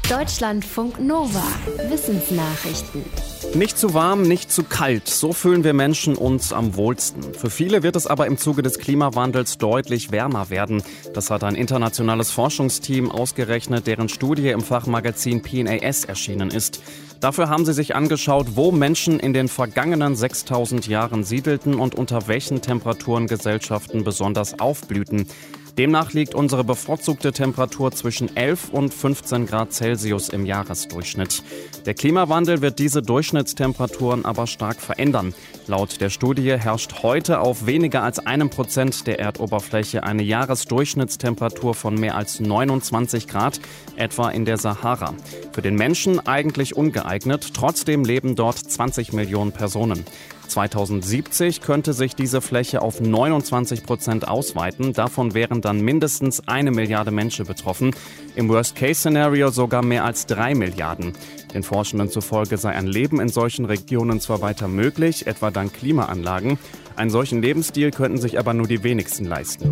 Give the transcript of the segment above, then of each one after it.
Deutschlandfunk Nova. Wissensnachrichten. Nicht zu warm, nicht zu kalt. So fühlen wir Menschen uns am wohlsten. Für viele wird es aber im Zuge des Klimawandels deutlich wärmer werden. Das hat ein internationales Forschungsteam ausgerechnet, deren Studie im Fachmagazin PNAS erschienen ist. Dafür haben sie sich angeschaut, wo Menschen in den vergangenen 6000 Jahren siedelten und unter welchen Temperaturen Gesellschaften besonders aufblühten. Demnach liegt unsere bevorzugte Temperatur zwischen 11 und 15 Grad Celsius im Jahresdurchschnitt. Der Klimawandel wird diese Durchschnittstemperaturen aber stark verändern. Laut der Studie herrscht heute auf weniger als 1% der Erdoberfläche eine Jahresdurchschnittstemperatur von mehr als 29 Grad, etwa in der Sahara. Für den Menschen eigentlich ungeeignet, trotzdem leben dort 20 Millionen Personen. 2070 könnte sich diese Fläche auf 29% ausweiten. Davon wären dann mindestens 1 Milliarde Menschen betroffen. Im Worst-Case-Szenario sogar mehr als 3 Milliarden. Den Forschenden zufolge sei ein Leben in solchen Regionen zwar weiter möglich, etwa dank Klimaanlagen. Einen solchen Lebensstil könnten sich aber nur die wenigsten leisten.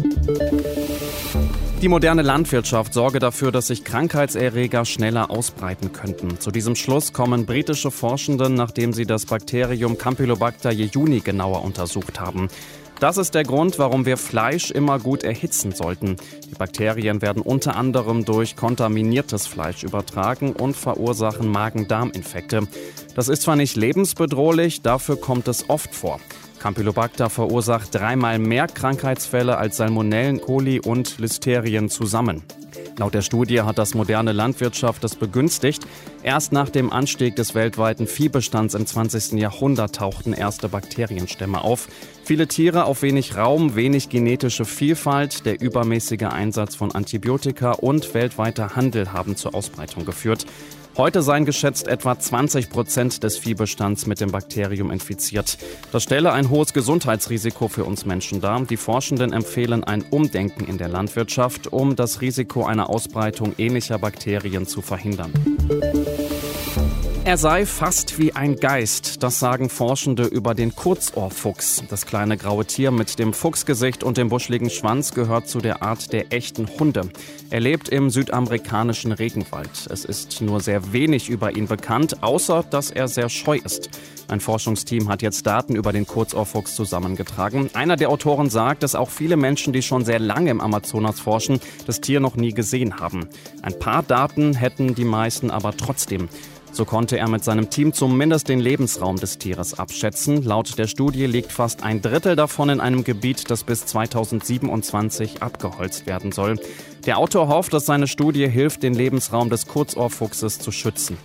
Die moderne Landwirtschaft sorge dafür, dass sich Krankheitserreger schneller ausbreiten könnten. Zu diesem Schluss kommen britische Forschende, nachdem sie das Bakterium Campylobacter jejuni genauer untersucht haben. Das ist der Grund, warum wir Fleisch immer gut erhitzen sollten. Die Bakterien werden unter anderem durch kontaminiertes Fleisch übertragen und verursachen Magen-Darm-Infekte. Das ist zwar nicht lebensbedrohlich, dafür kommt es oft vor. Campylobacter verursacht 3-mal mehr Krankheitsfälle als Salmonellen, Coli und Listerien zusammen. Laut der Studie hat das moderne Landwirtschaft es begünstigt. Erst nach dem Anstieg des weltweiten Viehbestands im 20. Jahrhundert tauchten erste Bakterienstämme auf. Viele Tiere auf wenig Raum, wenig genetische Vielfalt, der übermäßige Einsatz von Antibiotika und weltweiter Handel haben zur Ausbreitung geführt. Heute seien geschätzt etwa 20% des Viehbestands mit dem Bakterium infiziert. Das stelle ein hohes Gesundheitsrisiko für uns Menschen dar. Die Forschenden empfehlen ein Umdenken in der Landwirtschaft, um das Risiko einer Ausbreitung ähnlicher Bakterien zu verhindern. Er sei fast wie ein Geist, das sagen Forschende über den Kurzohrfuchs. Das kleine graue Tier mit dem Fuchsgesicht und dem buscheligen Schwanz gehört zu der Art der echten Hunde. Er lebt im südamerikanischen Regenwald. Es ist nur sehr wenig über ihn bekannt, außer dass er sehr scheu ist. Ein Forschungsteam hat jetzt Daten über den Kurzohrfuchs zusammengetragen. Einer der Autoren sagt, dass auch viele Menschen, die schon sehr lange im Amazonas forschen, das Tier noch nie gesehen haben. Ein paar Daten hätten die meisten aber trotzdem. So konnte er mit seinem Team zumindest den Lebensraum des Tieres abschätzen. Laut der Studie liegt fast 1/3 davon in einem Gebiet, das bis 2027 abgeholzt werden soll. Der Autor hofft, dass seine Studie hilft, den Lebensraum des Kurzohrfuchses zu schützen.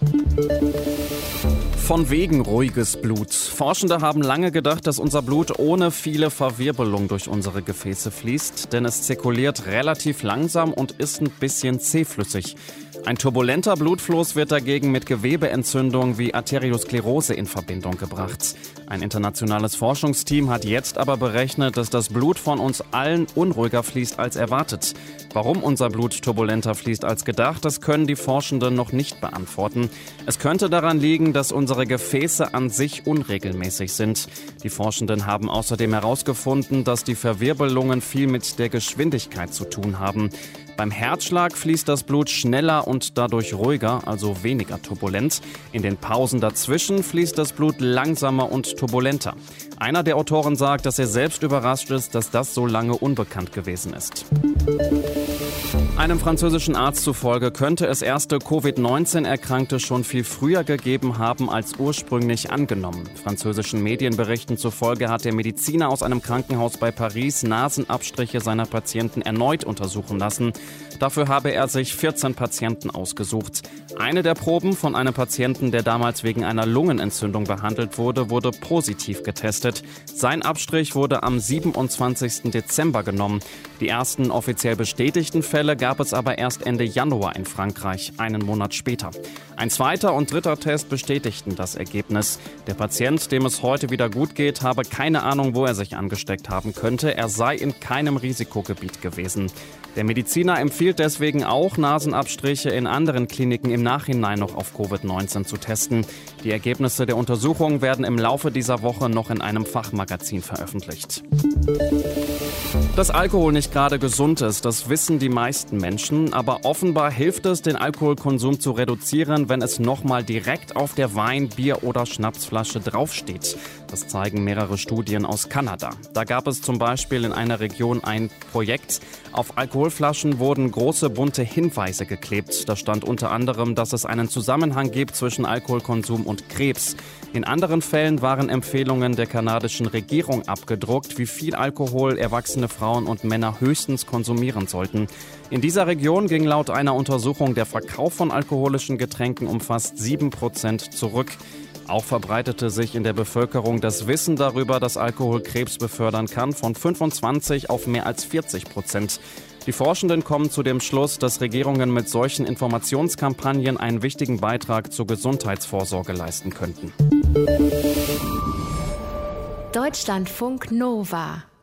Von wegen ruhiges Blut. Forschende haben lange gedacht, dass unser Blut ohne viele Verwirbelung durch unsere Gefäße fließt, denn es zirkuliert relativ langsam und ist ein bisschen zähflüssig. Ein turbulenter Blutfluss wird dagegen mit Gewebeentzündungen wie Arteriosklerose in Verbindung gebracht. Ein internationales Forschungsteam hat jetzt aber berechnet, dass das Blut von uns allen unruhiger fließt als erwartet. Warum unser Blut turbulenter fließt als gedacht, das können die Forschenden noch nicht beantworten. Es könnte daran liegen, dass unsere Gefäße an sich unregelmäßig sind. Die Forschenden haben außerdem herausgefunden, dass die Verwirbelungen viel mit der Geschwindigkeit zu tun haben. Beim Herzschlag fließt das Blut schneller und dadurch ruhiger, also weniger turbulent. In den Pausen dazwischen fließt das Blut langsamer und turbulenter. Einer der Autoren sagt, dass er selbst überrascht ist, dass das so lange unbekannt gewesen ist. Einem französischen Arzt zufolge könnte es erste Covid-19-Erkrankte schon viel früher gegeben haben als ursprünglich angenommen. Französischen Medienberichten zufolge hat der Mediziner aus einem Krankenhaus bei Paris Nasenabstriche seiner Patienten erneut untersuchen lassen. Dafür habe er sich 14 Patienten ausgesucht. Eine der Proben von einem Patienten, der damals wegen einer Lungenentzündung behandelt wurde, wurde positiv getestet. Sein Abstrich wurde am 27. Dezember genommen. Die ersten offiziell bestätigten Fälle gab es aber erst Ende Januar in Frankreich, einen Monat später. Ein zweiter und dritter Test bestätigten das Ergebnis. Der Patient, dem es heute wieder gut geht, habe keine Ahnung, wo er sich angesteckt haben könnte. Er sei in keinem Risikogebiet gewesen. Der Mediziner empfiehlt deswegen auch, Nasenabstriche in anderen Kliniken im Nachhinein noch auf Covid-19 zu testen. Die Ergebnisse der Untersuchung werden im Laufe dieser Woche noch in einem Fachmagazin veröffentlicht. Dass Alkohol nicht gerade gesund ist, das wissen die meisten Menschen. Aber offenbar hilft es, den Alkoholkonsum zu reduzieren, wenn es nochmal direkt auf der Wein-, Bier- oder Schnapsflasche draufsteht. Das zeigen mehrere Studien aus Kanada. Da gab es zum Beispiel in einer Region ein Projekt. Auf Alkoholflaschen wurden große bunte Hinweise geklebt. Da stand unter anderem, dass es einen Zusammenhang gibt zwischen Alkoholkonsum und Krebs. In anderen Fällen waren Empfehlungen der kanadischen Regierung abgedruckt, wie viel Alkohol erwachsene Frauen und Männer höchstens konsumieren sollten. In dieser Region ging laut einer Untersuchung der Verkauf von alkoholischen Getränken um fast 7% zurück. Auch verbreitete sich in der Bevölkerung das Wissen darüber, dass Alkohol Krebs befördern kann, von 25 auf mehr als 40%. Die Forschenden kommen zu dem Schluss, dass Regierungen mit solchen Informationskampagnen einen wichtigen Beitrag zur Gesundheitsvorsorge leisten könnten. Deutschlandfunk Nova